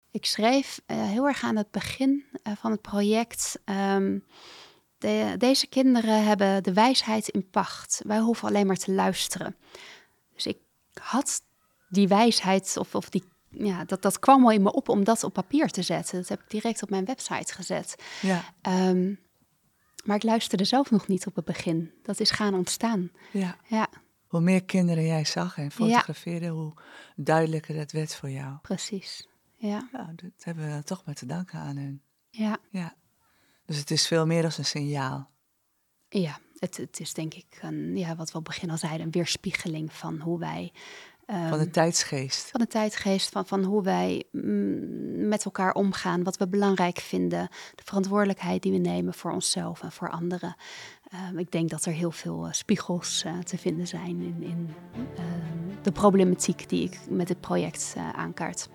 Ik schreef heel erg aan het begin van het project. Deze kinderen hebben de wijsheid in pacht. Wij hoeven alleen maar te luisteren. Dus ik had die wijsheid of die... Ja, dat kwam al in me op om dat op papier te zetten. Dat heb ik direct op mijn website gezet. Ja. Maar ik luisterde zelf nog niet op het begin. Dat is gaan ontstaan. Ja. Hoe meer kinderen jij zag en fotografeerde, hoe duidelijker dat werd voor jou. Precies, ja. Nou, dat hebben we toch maar te danken aan hun. Ja. Dus het is veel meer dan een signaal. Ja, het is denk ik, wat we op het begin al zeiden, een weerspiegeling van hoe wij... van de tijdsgeest. Van de tijdgeest, van hoe wij met elkaar omgaan, wat we belangrijk vinden, de verantwoordelijkheid die we nemen voor onszelf en voor anderen. Ik denk dat er heel veel spiegels te vinden zijn in de problematiek die ik met dit project aankaart.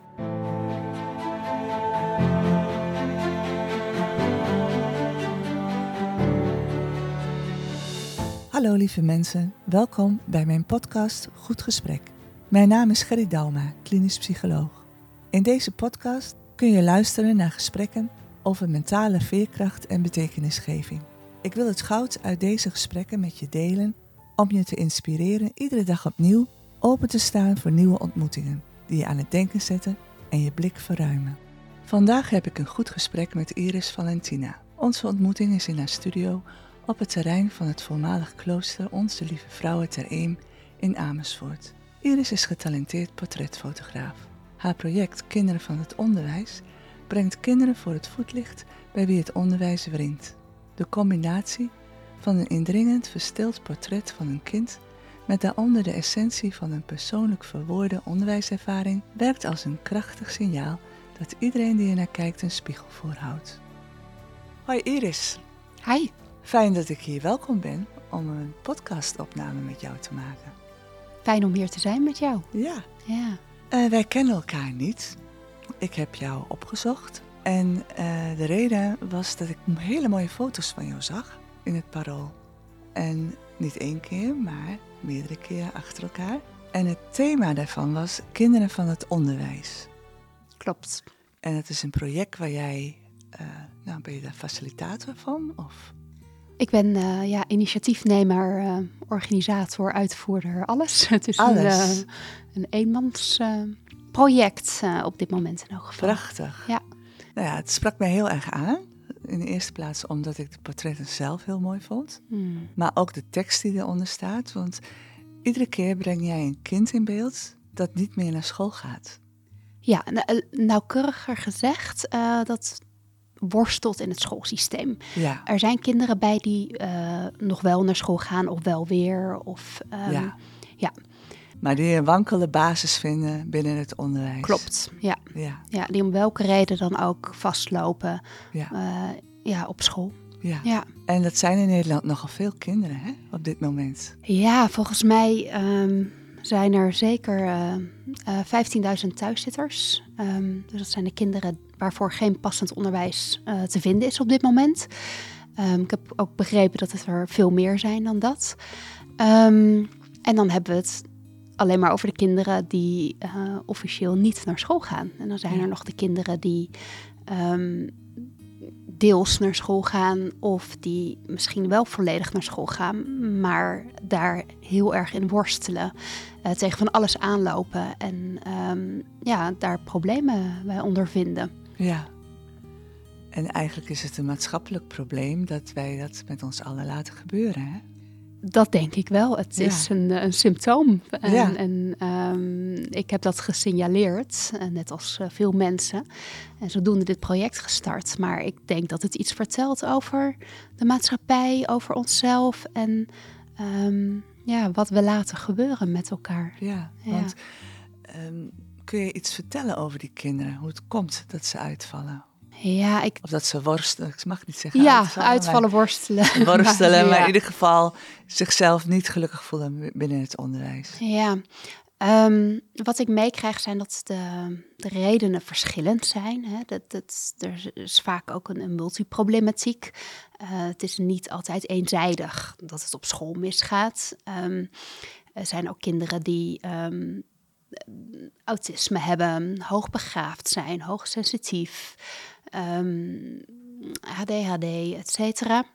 Hallo lieve mensen, welkom bij mijn podcast Goed Gesprek. Mijn naam is Gerry Dauma, klinisch psycholoog. In deze podcast kun je luisteren naar gesprekken over mentale veerkracht en betekenisgeving. Ik wil het goud uit deze gesprekken met je delen om je te inspireren iedere dag opnieuw open te staan voor nieuwe ontmoetingen die je aan het denken zetten en je blik verruimen. Vandaag heb ik een goed gesprek met Iris Valentina. Onze ontmoeting is in haar studio op het terrein van het voormalig klooster Onze Lieve Vrouwen ter Eem in Amersfoort. Iris is getalenteerd portretfotograaf. Haar project Kinderen van het Onderwijs brengt kinderen voor het voetlicht bij wie het onderwijs wringt. De combinatie van een indringend verstild portret van een kind met daaronder de essentie van een persoonlijk verwoorde onderwijservaring werkt als een krachtig signaal dat iedereen die er naar kijkt een spiegel voorhoudt. Hoi Iris. Hi. Fijn dat ik hier welkom ben om een podcastopname met jou te maken. Fijn om hier te zijn met jou. Ja. Ja. Wij kennen elkaar niet. Ik heb jou opgezocht. En de reden was dat ik hele mooie foto's van jou zag in het Parool. En niet één keer, maar meerdere keren achter elkaar. En het thema daarvan was Kinderen van het Onderwijs. Klopt. En het is een project waar jij... ben je daar facilitator van? Of... Ik ben initiatiefnemer, organisator, uitvoerder, alles. Het is alles. Een eenmans project op dit moment in elk geval. Prachtig. Ja. Nou ja, het sprak mij heel erg aan. In de eerste plaats omdat ik de portretten zelf heel mooi vond. Maar ook de tekst die eronder staat. Want iedere keer breng jij een kind in beeld dat niet meer naar school gaat. Ja, nauwkeuriger gezegd, dat worstelt in het schoolsysteem. Ja. Er zijn kinderen bij die nog wel naar school gaan of wel weer. Ja. Maar die een wankele basis vinden binnen het onderwijs. Klopt, ja. Ja, die om welke reden dan ook vastlopen op school. Ja. En dat zijn in Nederland nogal veel kinderen, hè, op dit moment. Ja, volgens mij zijn er zeker 15.000 thuiszitters. Dus dat zijn de kinderen waarvoor geen passend onderwijs te vinden is op dit moment. Ik heb ook begrepen dat het er veel meer zijn dan dat. En dan hebben we het alleen maar over de kinderen die officieel niet naar school gaan. En dan zijn er nog de kinderen die deels naar school gaan of die misschien wel volledig naar school gaan, maar daar heel erg in worstelen, tegen van alles aanlopen en daar problemen bij ondervinden. Ja. En eigenlijk is het een maatschappelijk probleem dat wij dat met ons allen laten gebeuren, hè? Dat denk ik wel. Het is een symptoom. En ik heb dat gesignaleerd, net als veel mensen. En zodoende dit project gestart. Maar ik denk dat het iets vertelt over de maatschappij, over onszelf en wat we laten gebeuren met elkaar. Ja, want kun je iets vertellen over die kinderen? Hoe het komt dat ze uitvallen? Ja, Of dat ze worstelen, ik mag niet zeggen uitvallen, worstelen. Maar in ieder geval zichzelf niet gelukkig voelen binnen het onderwijs. Ja, wat ik meekrijg zijn dat de redenen verschillend zijn. Hè. Er is vaak ook een multiproblematiek. Het is niet altijd eenzijdig dat het op school misgaat. Er zijn ook kinderen die autisme hebben, hoogbegaafd zijn, hoogsensitief, ADHD, et cetera.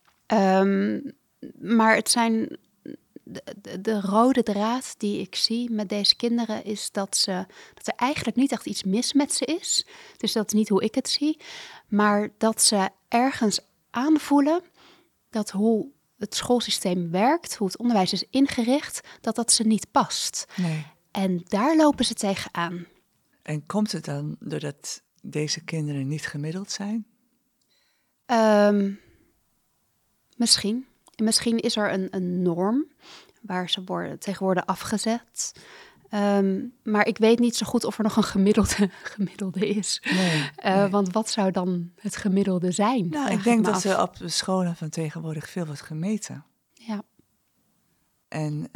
Maar het zijn de rode draad die ik zie met deze kinderen is dat er eigenlijk niet echt iets mis met ze is. Dus dat is niet hoe ik het zie. Maar dat ze ergens aanvoelen dat hoe het schoolsysteem werkt, hoe het onderwijs is ingericht, dat ze niet past. Nee. En daar lopen ze tegenaan. En komt het dan doordat deze kinderen niet gemiddeld zijn? Misschien. Misschien is er een norm waar ze tegen worden afgezet. Maar ik weet niet zo goed of er nog een gemiddelde is. Nee. Want wat zou dan het gemiddelde zijn? Nou, ik denk dat er op de scholen van tegenwoordig veel wordt gemeten. Ja. En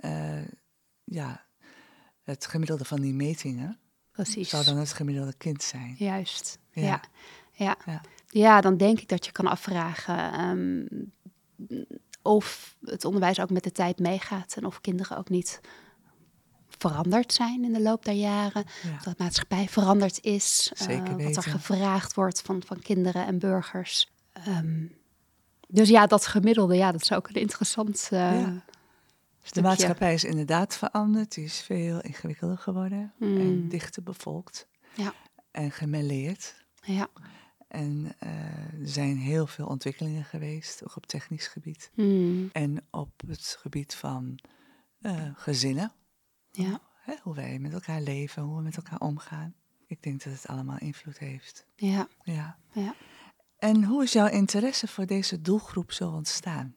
het gemiddelde van die metingen zou dan het gemiddelde kind zijn. Juist, ja, dan denk ik dat je kan afvragen of het onderwijs ook met de tijd meegaat en of kinderen ook niet veranderd zijn in de loop der jaren. Ja. Dat de maatschappij veranderd is. Zeker weten. Wat er gevraagd wordt van kinderen en burgers. Dus ja, dat gemiddelde, dat is ook een interessant stukje. De maatschappij is inderdaad veranderd. Die is veel ingewikkelder geworden. En dichter bevolkt. Ja. En gemêleerd. Ja. En er zijn heel veel ontwikkelingen geweest, ook op technisch gebied. En op het gebied van gezinnen. Ja. Hoe wij met elkaar leven, hoe we met elkaar omgaan. Ik denk dat het allemaal invloed heeft. Ja. En hoe is jouw interesse voor deze doelgroep zo ontstaan?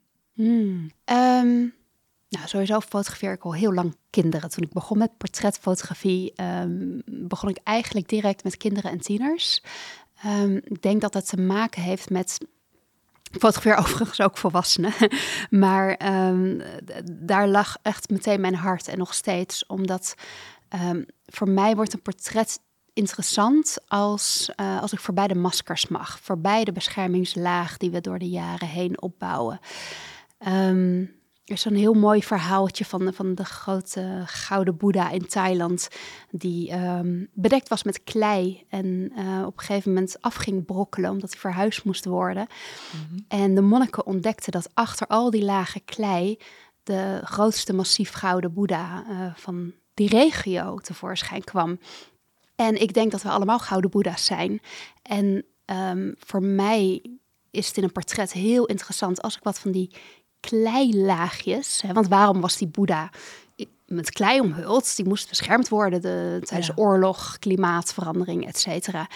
Nou, sowieso fotografeer ik al heel lang kinderen. Toen ik begon met portretfotografie, begon ik eigenlijk direct met kinderen en tieners. Ik denk dat het te maken heeft met... Ik fotografeer overigens ook volwassenen. Maar daar lag echt meteen mijn hart en nog steeds. Omdat voor mij wordt een portret interessant als ik voorbij de maskers mag. Voorbij de beschermingslaag die we door de jaren heen opbouwen. Er is een heel mooi verhaaltje van de grote gouden Boeddha in Thailand, die bedekt was met klei en op een gegeven moment af ging brokkelen omdat hij verhuisd moest worden. En de monniken ontdekten dat achter al die lagen klei de grootste massief gouden Boeddha van die regio tevoorschijn kwam. En ik denk dat we allemaal gouden Boeddha's zijn. En voor mij is het in een portret heel interessant als ik wat van die kleilaagjes. Want waarom was die Boeddha met klei omhuld? Die moest beschermd worden tijdens oorlog, klimaatverandering, et cetera.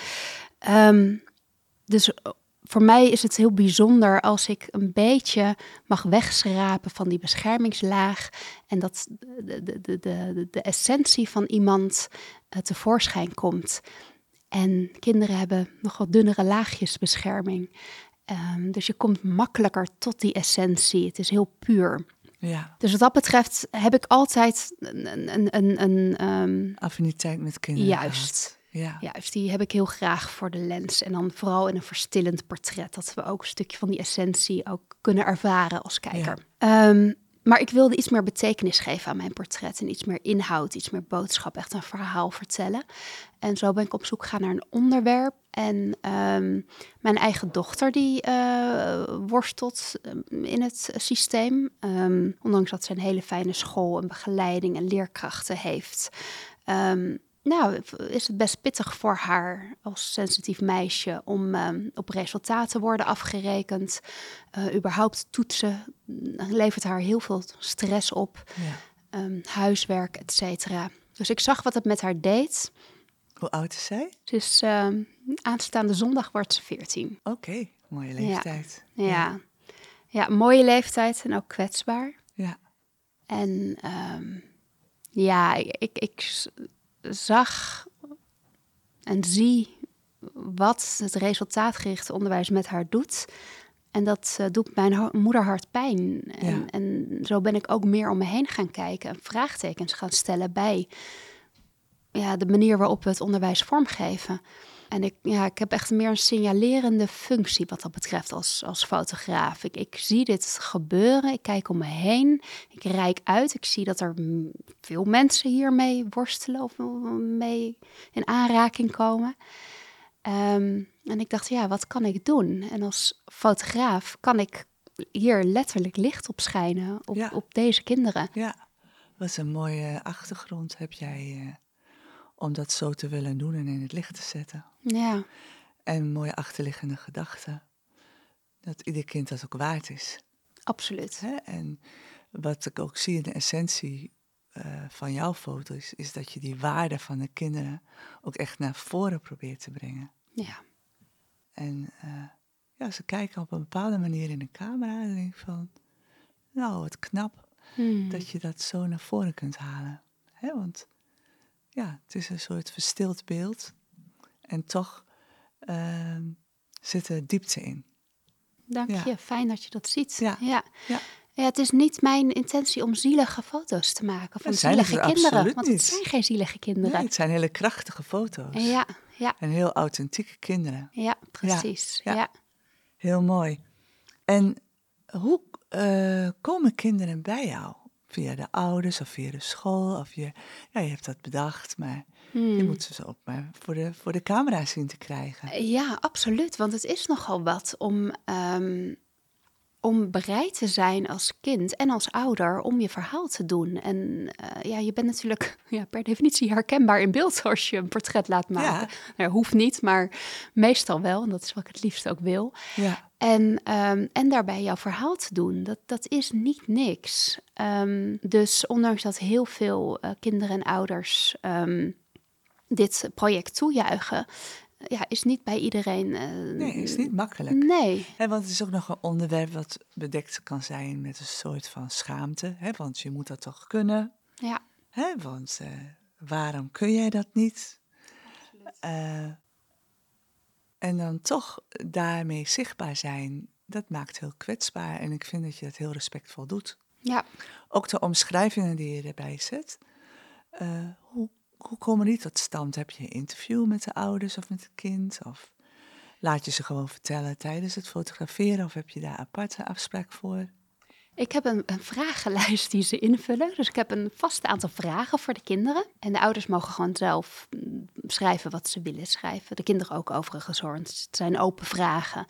Dus voor mij is het heel bijzonder als ik een mag wegschrapen van die beschermingslaag en dat de essentie van iemand tevoorschijn komt. En kinderen hebben nog wat dunnere laagjes bescherming. Dus je komt makkelijker tot die essentie. Het is heel puur. Ja. Dus wat dat betreft heb ik altijd een affiniteit met kinderen. Juist. Juist, die heb ik heel graag voor de lens. En dan vooral in een verstillend portret. Dat we ook een stukje van die essentie ook kunnen ervaren als kijker. Ja. Maar ik wilde iets meer betekenis geven aan mijn portret. En iets meer inhoud, iets meer boodschap. Echt een verhaal vertellen. En zo ben ik op zoek gegaan naar een onderwerp. En mijn eigen dochter die worstelt in het systeem. Ondanks dat ze een hele fijne school en begeleiding en leerkrachten heeft. Is het best pittig voor haar als sensitief meisje om op resultaten te worden afgerekend. Überhaupt toetsen levert haar heel veel stress op. Ja. Huiswerk, et cetera. Dus ik zag wat het met haar deed. Hoe oud is zij? Ze is aanstaande zondag wordt ze 14. Oké, mooie leeftijd. Ja, mooie leeftijd en ook kwetsbaar. Ja. En ik zag en zie wat het resultaatgerichte onderwijs met haar doet. En dat doet mijn moederhart pijn. En zo ben ik ook meer om me heen gaan kijken en vraagtekens gaan stellen bij de manier waarop we het onderwijs vormgeven. En ik heb echt meer een signalerende functie wat dat betreft als fotograaf. Ik zie dit gebeuren, ik kijk om me heen, ik reik uit. Ik zie dat er veel mensen hiermee worstelen of mee in aanraking komen. En ik dacht, wat kan ik doen? En als fotograaf kan ik hier letterlijk licht op schijnen op deze kinderen. Ja, wat een mooie achtergrond heb jij om dat zo te willen doen en in het licht te zetten. Ja. En een mooie achterliggende gedachte. Dat ieder kind dat ook waard is. Absoluut. Hè? En wat ik ook zie in de essentie van jouw foto's, is dat je die waarde van de kinderen ook echt naar voren probeert te brengen. Ja. En ze kijken op een bepaalde manier in de camera en denk ik van, nou, wat knap dat je dat zo naar voren kunt halen. Hè? Want het is een soort verstild beeld en toch zit er diepte in. Dank je, fijn dat je dat ziet. Ja. Het is niet mijn intentie om zielige foto's te maken van zielige kinderen. Want het zijn geen zielige kinderen. Nee, het zijn hele krachtige foto's. Ja. En heel authentieke kinderen. Ja, precies. Ja. Heel mooi. En hoe komen kinderen bij jou? Via de ouders of via de school? Of je hebt dat bedacht, maar je moet ze ook maar voor de camera zien te krijgen. Ja, absoluut. Want het is nogal wat om bereid te zijn als kind en als ouder om je verhaal te doen. En je bent natuurlijk per definitie herkenbaar in beeld als je een portret laat maken. Nou, hoeft niet, maar meestal wel. En dat is wat ik het liefst ook wil. Ja. En daarbij jouw verhaal te doen, dat is niet niks. Dus ondanks dat heel veel kinderen en ouders dit project toejuichen, is niet bij iedereen... nee, is niet makkelijk. Nee. Want het is ook nog een onderwerp wat bedekt kan zijn met een soort van schaamte. Want je moet dat toch kunnen. Ja. Want waarom kun jij dat niet? En dan toch daarmee zichtbaar zijn, dat maakt heel kwetsbaar. En ik vind dat je dat heel respectvol doet. Ja. Ook de omschrijvingen die je erbij zet. Hoe komen die tot stand? Heb je een interview met de ouders of met het kind? Of laat je ze gewoon vertellen tijdens het fotograferen? Of heb je daar aparte afspraak voor? Ik heb een vragenlijst die ze invullen. Dus ik heb een vast aantal vragen voor de kinderen. En de ouders mogen gewoon zelf schrijven wat ze willen schrijven. De kinderen ook overigens hoor. Het zijn open vragen.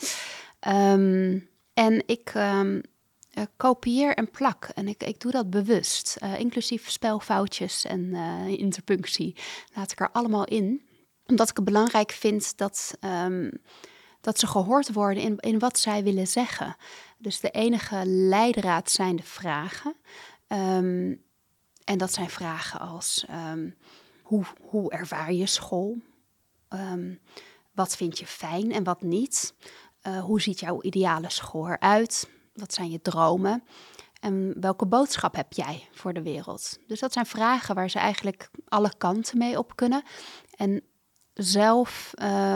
En ik kopieer en plak. En ik doe dat bewust. Inclusief spelfoutjes en interpunctie. Laat ik er allemaal in. Omdat ik het belangrijk vind dat ze gehoord worden in wat zij willen zeggen. Dus de enige leidraad zijn de vragen. En dat zijn vragen als hoe ervaar je school? Wat vind je fijn en wat niet? Hoe ziet jouw ideale school eruit? Wat zijn je dromen? En welke boodschap heb jij voor de wereld? Dus dat zijn vragen waar ze eigenlijk alle kanten mee op kunnen. En zelf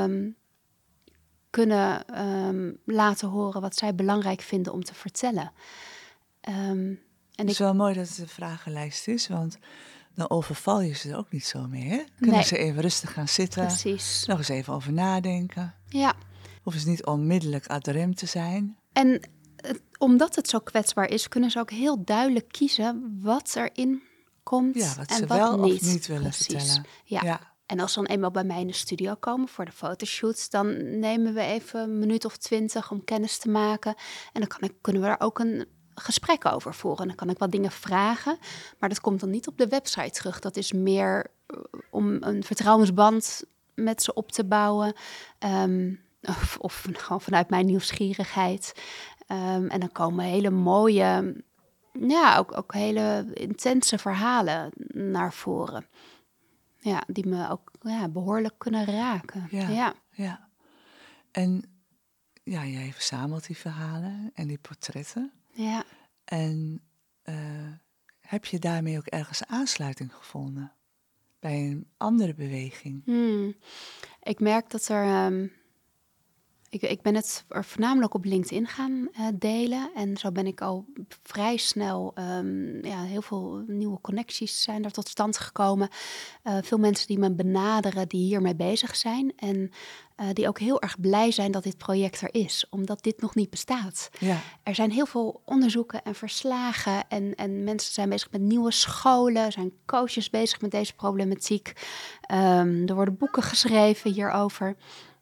kunnen laten horen wat zij belangrijk vinden om te vertellen. Het is wel mooi dat het een vragenlijst is, want dan overval je ze er ook niet zo mee. Hè? Kunnen ze even rustig gaan zitten, precies. Nog eens even over nadenken. Ja. Hoeven ze niet onmiddellijk ad rem te zijn. En omdat het zo kwetsbaar is, kunnen ze ook heel duidelijk kiezen wat erin komt wat en ze wat wel niet. of niet willen vertellen. Ja. En als ze dan eenmaal bij mij in de studio komen voor de fotoshoots, dan nemen we even een minuut of 20 om kennis te maken. En dan kunnen we daar ook een gesprek over voeren. Dan kan ik wat dingen vragen, maar dat komt dan niet op de website terug. Dat is meer om een vertrouwensband met ze op te bouwen. Of gewoon vanuit mijn nieuwsgierigheid. En dan komen hele mooie, ook hele intense verhalen naar voren. Ja, die me ook behoorlijk kunnen raken. Ja. En jij verzamelt die verhalen en die portretten. Ja. En heb je daarmee ook ergens aansluiting gevonden? Bij een andere beweging? Ik merk dat er Ik ben het er voornamelijk op LinkedIn gaan delen. En zo ben ik al vrij snel, heel veel nieuwe connecties zijn er tot stand gekomen. Veel mensen die me benaderen die hiermee bezig zijn. En die ook heel erg blij zijn dat dit project er is, omdat dit nog niet bestaat. Ja. Er zijn heel veel onderzoeken en verslagen en mensen zijn bezig met nieuwe scholen, zijn coaches bezig met deze problematiek. Er worden boeken geschreven hierover.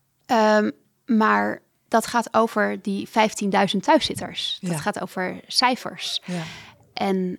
Maar dat gaat over die 15.000 thuiszitters. Dat gaat over cijfers. Ja. En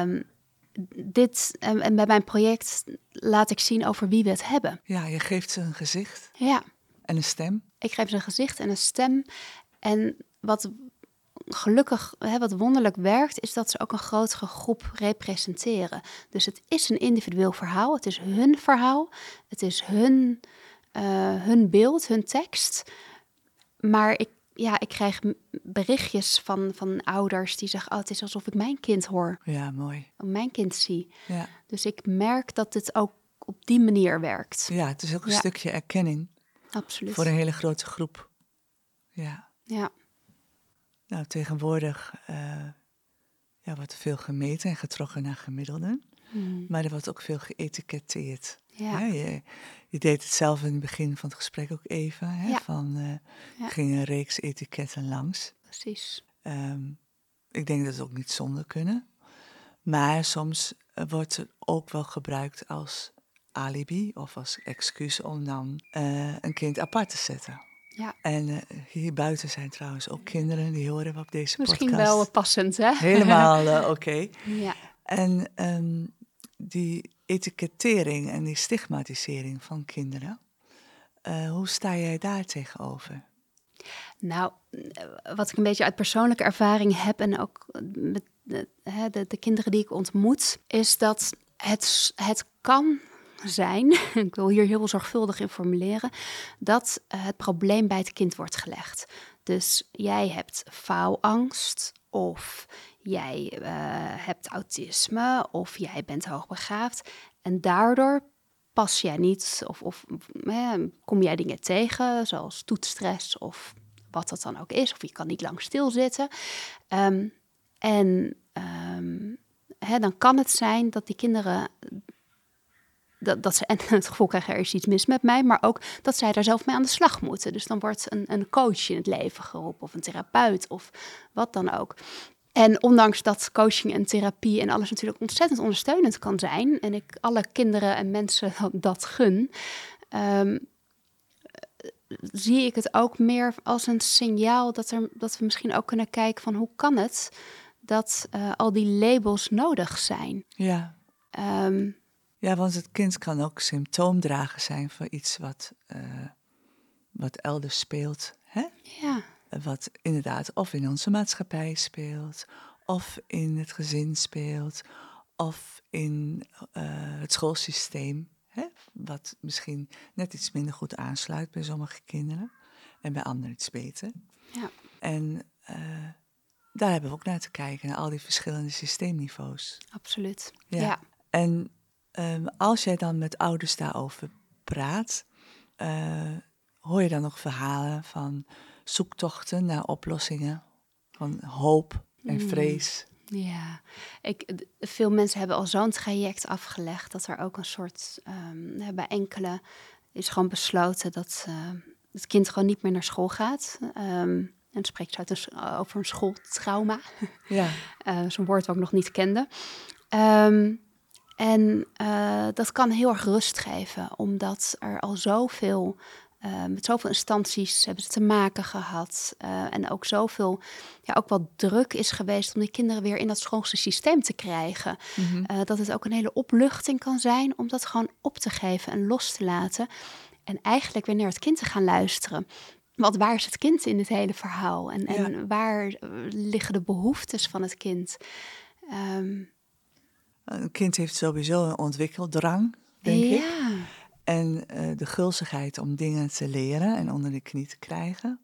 en bij mijn project laat ik zien over wie we het hebben. Ja, je geeft ze een gezicht. Ja. En een stem. Ik geef ze een gezicht en een stem. En wat gelukkig, wat wonderlijk werkt, is dat ze ook een grotere groep representeren. Dus het is een individueel verhaal. Het is hun verhaal. Het is hun beeld, hun tekst. Maar ik krijg berichtjes van ouders die zeggen, het is alsof ik mijn kind hoor. Ja, mooi. Mijn kind zie. Ja. Dus ik merk dat dit ook op die manier werkt. Ja, het is ook een stukje erkenning. Absoluut. Voor een hele grote groep. Ja. Ja. Nou, tegenwoordig wordt er veel gemeten en getrokken naar gemiddelden. Maar er wordt ook veel geëtiketteerd. Ja. Je deed het zelf in het begin van het gesprek ook even. Ging een reeks etiketten langs. Precies. Ik denk dat het ook niet zonder kunnen. Maar soms wordt het ook wel gebruikt als alibi of als excuus om dan een kind apart te zetten. Ja. En hier buiten zijn trouwens ook kinderen die horen we op deze podcast. Misschien wel passend, hè? Helemaal oké. Ja. En die etikettering en die stigmatisering van kinderen, hoe sta jij daar tegenover? Nou, wat ik een beetje uit persoonlijke ervaring heb en ook met de kinderen die ik ontmoet, is dat het kan zijn, ik wil hier heel zorgvuldig in formuleren, dat het probleem bij het kind wordt gelegd. Dus jij hebt faalangst of jij hebt autisme of jij bent hoogbegaafd en daardoor pas jij niet of kom jij dingen tegen zoals toetsstress of wat dat dan ook is, of je kan niet lang stilzitten. Dan kan het zijn dat die kinderen dat ze en het gevoel krijgen, er is iets mis met mij, maar ook dat zij daar zelf mee aan de slag moeten. Dus dan wordt een coach in het leven geroepen of een therapeut of wat dan ook. En ondanks dat coaching en therapie en alles natuurlijk ontzettend ondersteunend kan zijn, en ik alle kinderen en mensen dat gun, zie ik het ook meer als een signaal dat we misschien ook kunnen kijken van hoe kan het dat al die labels nodig zijn. Ja. Ja, want het kind kan ook symptoomdrager zijn voor iets wat elders speelt. Hè? Ja. Wat inderdaad of in onze maatschappij speelt, of in het gezin speelt, of in het schoolsysteem. Hè? Wat misschien net iets minder goed aansluit bij sommige kinderen en bij anderen iets beter. Ja. En daar hebben we ook naar te kijken, naar al die verschillende systeemniveaus. Absoluut, ja. En als jij dan met ouders daarover praat, hoor je dan nog verhalen van zoektochten naar oplossingen, van hoop en vrees? Ja, veel mensen hebben al zo'n traject afgelegd dat er ook een soort, bij enkele is gewoon besloten dat het kind gewoon niet meer naar school gaat. En het spreekt over een schooltrauma. Ja. Zo'n woord wat ik nog niet kende. Dat kan heel erg rust geven, omdat er al zoveel, met zoveel instanties hebben ze te maken gehad. En ook zoveel, ook wel druk is geweest om die kinderen weer in dat schoolse systeem te krijgen. Mm-hmm. Dat het ook een hele opluchting kan zijn om dat gewoon op te geven en los te laten. En eigenlijk weer naar het kind te gaan luisteren. Want waar is het kind in dit hele verhaal? En waar liggen de behoeftes van het kind? Een kind heeft sowieso een ontwikkeldrang, denk ik. En de gulzigheid om dingen te leren en onder de knie te krijgen.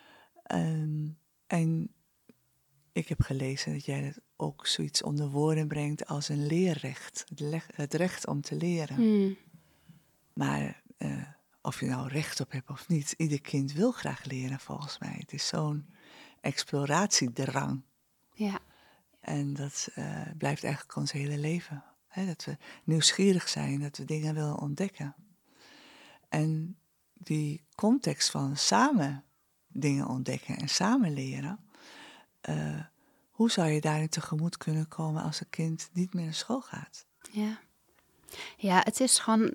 En ik heb gelezen dat jij dat ook zoiets onder woorden brengt als een leerrecht. Het recht om te leren. Maar of je nou recht op hebt of niet. Ieder kind wil graag leren, volgens mij. Het is zo'n exploratiedrang. Ja. En dat blijft eigenlijk ons hele leven. Hè? Dat we nieuwsgierig zijn, dat we dingen willen ontdekken. En die context van samen dingen ontdekken en samen leren. Hoe zou je daarin tegemoet kunnen komen als een kind niet meer naar school gaat? Ja, het is gewoon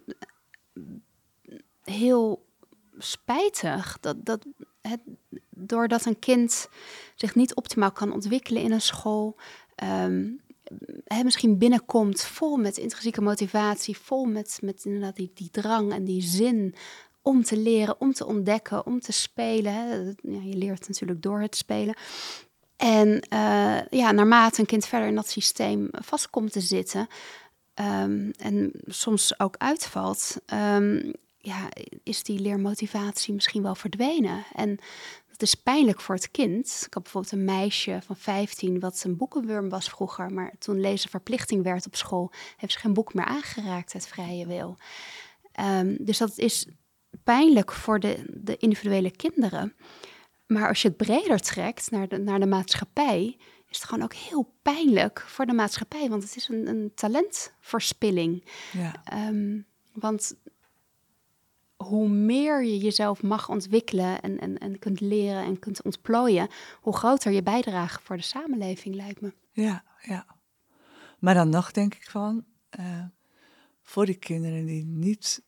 heel spijtig doordat een kind zich niet optimaal kan ontwikkelen in een school, misschien binnenkomt vol met intrinsieke motivatie, vol met inderdaad die drang en die zin om te leren, om te ontdekken, om te spelen. Hè. Ja, je leert natuurlijk door het spelen. En naarmate een kind verder in dat systeem vast komt te zitten, en soms ook uitvalt, is die leermotivatie misschien wel verdwenen. En dat is pijnlijk voor het kind. Ik had bijvoorbeeld een meisje van 15 wat een boekenwurm was vroeger, maar toen lezen verplichting werd op school, heeft ze geen boek meer aangeraakt uit vrije wil. Dus dat is pijnlijk voor de individuele kinderen. Maar als je het breder trekt naar de maatschappij, is het gewoon ook heel pijnlijk voor de maatschappij. Want het is een talentverspilling. Ja. Want hoe meer je jezelf mag ontwikkelen en kunt leren en kunt ontplooien, hoe groter je bijdrage voor de samenleving, lijkt me. Ja. Maar dan nog denk ik van, voor die kinderen die niet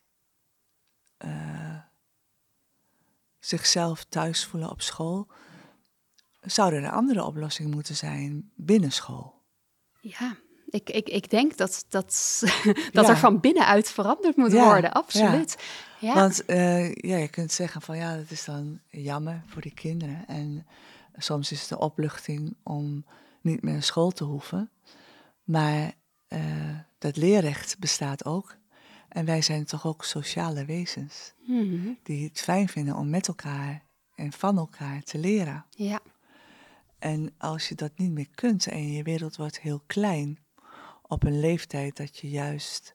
zichzelf thuis voelen op school, zou er een andere oplossing moeten zijn binnen school. Ja, ik denk dat er van binnenuit veranderd moet worden, absoluut. Ja. Want je kunt zeggen van dat is dan jammer voor die kinderen. En soms is het een opluchting om niet meer naar school te hoeven. Maar dat leerrecht bestaat ook. En wij zijn toch ook sociale wezens. Mm-hmm. Die het fijn vinden om met elkaar en van elkaar te leren. Ja. En als je dat niet meer kunt en je wereld wordt heel klein, op een leeftijd dat je juist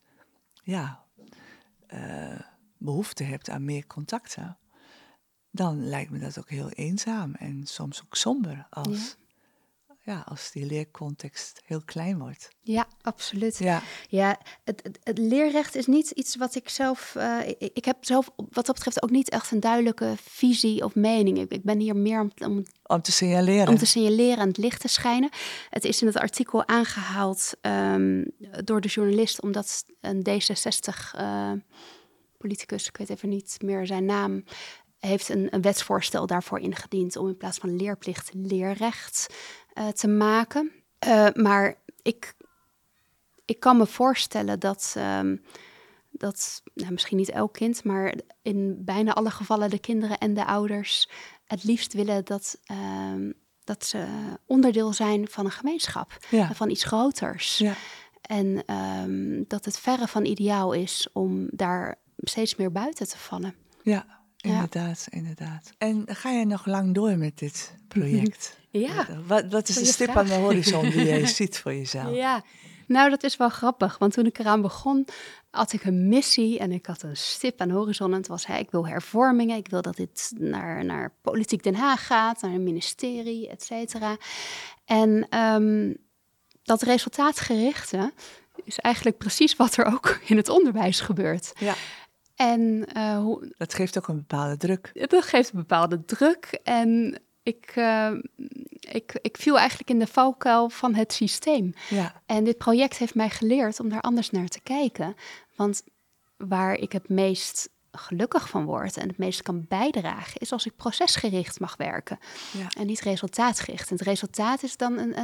behoefte hebt aan meer contacten, dan lijkt me dat ook heel eenzaam en soms ook somber als die leercontext heel klein wordt. Ja, absoluut. Ja, het leerrecht is niet iets wat ik zelf... ik heb zelf wat dat betreft ook niet echt een duidelijke visie of mening. Ik ben hier meer om te signaleren. Om te signaleren en het licht te schijnen. Het is in het artikel aangehaald door de journalist, omdat een D66-politicus, ik weet even niet meer zijn naam, heeft een wetsvoorstel daarvoor ingediend om in plaats van leerplicht leerrecht te maken. Maar ik kan me voorstellen dat misschien niet elk kind, maar in bijna alle gevallen de kinderen en de ouders het liefst willen dat ze onderdeel zijn van een gemeenschap, van iets groters. Ja. En dat het verre van ideaal is om daar steeds meer buiten te vallen. Ja, inderdaad. En ga je nog lang door met dit project? Ja. Wat is de stip aan de horizon die jij ziet voor jezelf? Ja, nou dat is wel grappig, want toen ik eraan begon had ik een missie en ik had een stip aan de horizon. En het was, ik wil hervormingen, ik wil dat dit naar Politiek Den Haag gaat, naar een ministerie, et cetera. En dat resultaatgerichte is eigenlijk precies wat er ook in het onderwijs gebeurt. Ja. En dat geeft ook een bepaalde druk. Dat geeft een bepaalde druk en ik viel eigenlijk in de valkuil van het systeem. Ja. En dit project heeft mij geleerd om daar anders naar te kijken. Want waar ik het meest gelukkig van word en het meest kan bijdragen, is als ik procesgericht mag werken. Ja. En niet resultaatgericht. En het resultaat is dan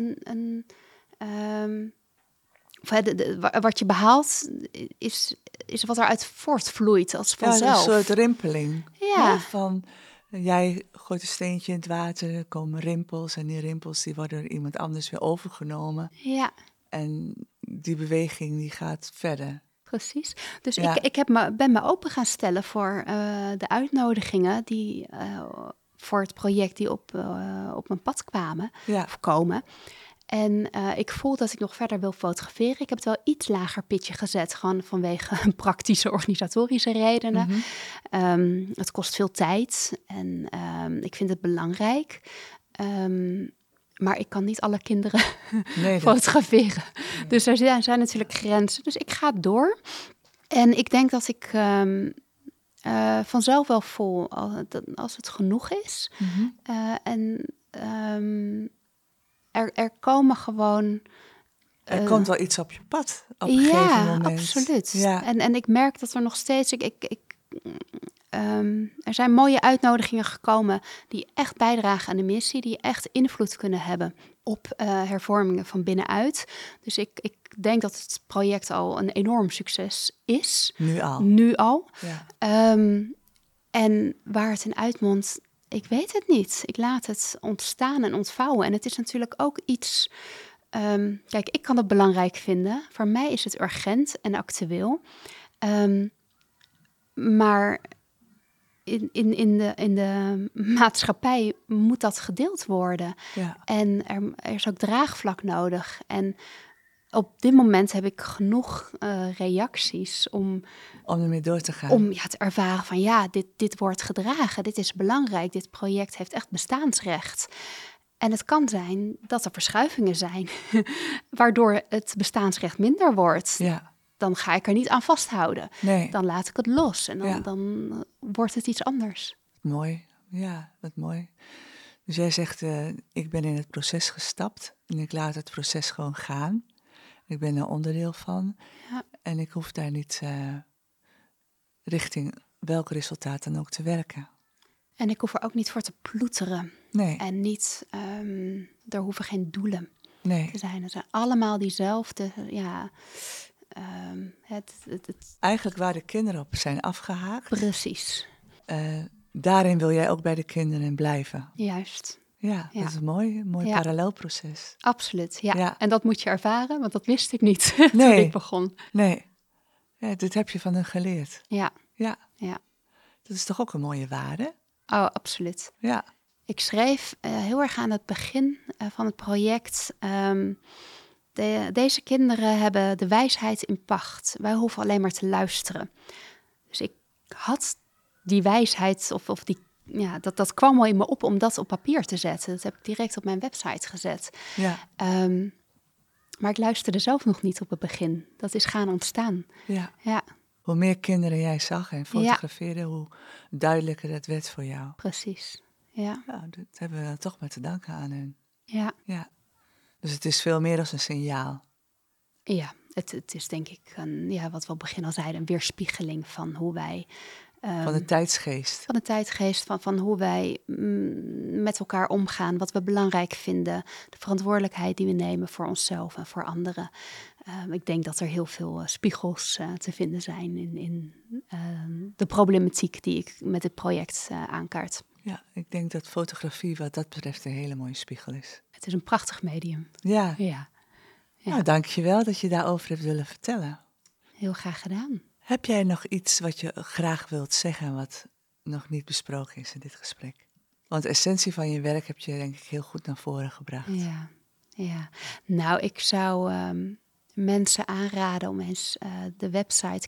wat je behaalt, is wat eruit voortvloeit als vanzelf. Ja, een soort rimpeling. Ja. Van, jij gooit een steentje in het water, er komen rimpels. En die rimpels die worden door iemand anders weer overgenomen. Ja. En die beweging die gaat verder. Precies. Dus ik ben me open gaan stellen voor de uitnodigingen die voor het project die op mijn pad kwamen. Ja. Of komen. En ik voel dat ik nog verder wil fotograferen. Ik heb het wel iets lager pitje gezet, gewoon vanwege praktische organisatorische redenen. Het kost veel tijd en ik vind het belangrijk. Maar ik kan niet alle kinderen fotograferen. Nee. Dus er zijn natuurlijk grenzen. Dus ik ga door. En ik denk dat ik vanzelf wel voel als het genoeg is. Er komen gewoon... Er komt wel iets op je pad op een gegeven moment. Absoluut. Ja, absoluut. En ik merk dat er nog steeds... er zijn mooie uitnodigingen gekomen die echt bijdragen aan de missie, die echt invloed kunnen hebben op hervormingen van binnenuit. Dus ik denk dat het project al een enorm succes is. Nu al. Ja. En waar het in uitmondt, ik weet het niet. Ik laat het ontstaan en ontvouwen. En het is natuurlijk ook iets... kijk, ik kan het belangrijk vinden. Voor mij is het urgent en actueel. Maar in de maatschappij moet dat gedeeld worden. Ja. En er is ook draagvlak nodig. En op dit moment heb ik genoeg reacties om ermee door te gaan. Om te ervaren van dit wordt gedragen. Dit is belangrijk. Dit project heeft echt bestaansrecht. En het kan zijn dat er verschuivingen zijn waardoor het bestaansrecht minder wordt. Ja. Dan ga ik er niet aan vasthouden. Nee. Dan laat ik het los en dan wordt het iets anders. Mooi, ja, wat mooi. Dus jij zegt, ik ben in het proces gestapt en ik laat het proces gewoon gaan. Ik ben er onderdeel van en ik hoef daar niet richting welk resultaat dan ook te werken. En ik hoef er ook niet voor te ploeteren. Nee. En niet, er hoeven geen doelen te zijn. Het zijn allemaal diezelfde, Eigenlijk waar de kinderen op zijn afgehaakt. Precies. Daarin wil jij ook bij de kinderen blijven. Juist. Ja, dat is een mooi parallelproces. Absoluut, ja. En dat moet je ervaren, want dat wist ik niet toen ik begon. Nee, dit heb je van hen geleerd. Ja. Dat is toch ook een mooie waarde? Oh, absoluut. Ja. Ik schreef heel erg aan het begin van het project... Deze kinderen hebben de wijsheid in pacht. Wij hoeven alleen maar te luisteren. Dus ik had die wijsheid, of die, dat kwam wel in me op om dat op papier te zetten. Dat heb ik direct op mijn website gezet. Ja. Maar ik luisterde zelf nog niet op het begin. Dat is gaan ontstaan. Ja. Hoe meer kinderen jij zag en fotografeerde, hoe duidelijker het werd voor jou. Precies, ja. Dat hebben we toch maar te danken aan hen. Ja. Dus het is veel meer dan een signaal. Ja, het is denk ik, wat we al begin al zeiden, een weerspiegeling van hoe wij... van de tijdsgeest. Van de tijdsgeest, van hoe wij met elkaar omgaan, wat we belangrijk vinden. De verantwoordelijkheid die we nemen voor onszelf en voor anderen. Ik denk dat er heel veel spiegels te vinden zijn in de problematiek die ik met dit project aankaart. Ja, ik denk dat fotografie wat dat betreft een hele mooie spiegel is. Het is een prachtig medium. Ja. Nou, dank je wel dat je daarover hebt willen vertellen. Heel graag gedaan. Heb jij nog iets wat je graag wilt zeggen wat nog niet besproken is in dit gesprek? Want de essentie van je werk heb je denk ik heel goed naar voren gebracht. Ja. Nou, ik zou mensen aanraden om eens de website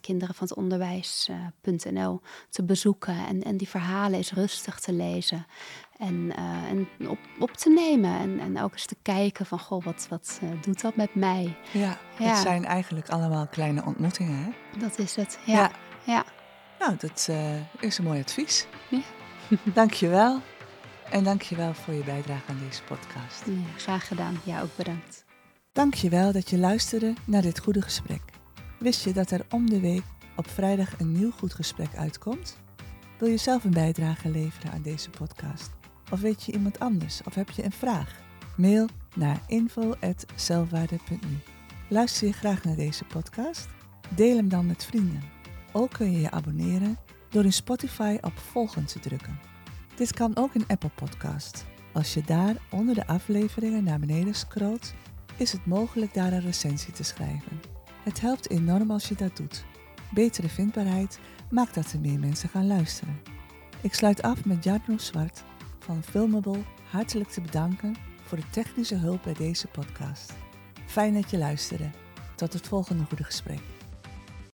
kinderenvanhetonderwijs.nl te bezoeken. En die verhalen eens rustig te lezen. En op te nemen. En ook eens te kijken van, goh, wat doet dat met mij? Ja, het zijn eigenlijk allemaal kleine ontmoetingen, hè? Dat is het, ja. Nou, dat is een mooi advies. Ja. Dank je wel. En dank je wel voor je bijdrage aan deze podcast. Ja, graag gedaan. Ja, ook bedankt. Dank je wel dat je luisterde naar dit goede gesprek. Wist je dat er om de week op vrijdag een nieuw goed gesprek uitkomt? Wil je zelf een bijdrage leveren aan deze podcast? Of weet je iemand anders? Of heb je een vraag? Mail naar info@zelfwaarde.nu. Luister je graag naar deze podcast? Deel hem dan met vrienden. Ook kun je je abonneren door in Spotify op volgen te drukken. Dit kan ook in Apple Podcast. Als je daar onder de afleveringen naar beneden scrolt, is het mogelijk daar een recensie te schrijven. Het helpt enorm als je dat doet. Betere vindbaarheid maakt dat er meer mensen gaan luisteren. Ik sluit af met Jarno Zwart van Filmable hartelijk te bedanken voor de technische hulp bij deze podcast. Fijn dat je luisterde. Tot het volgende goede gesprek.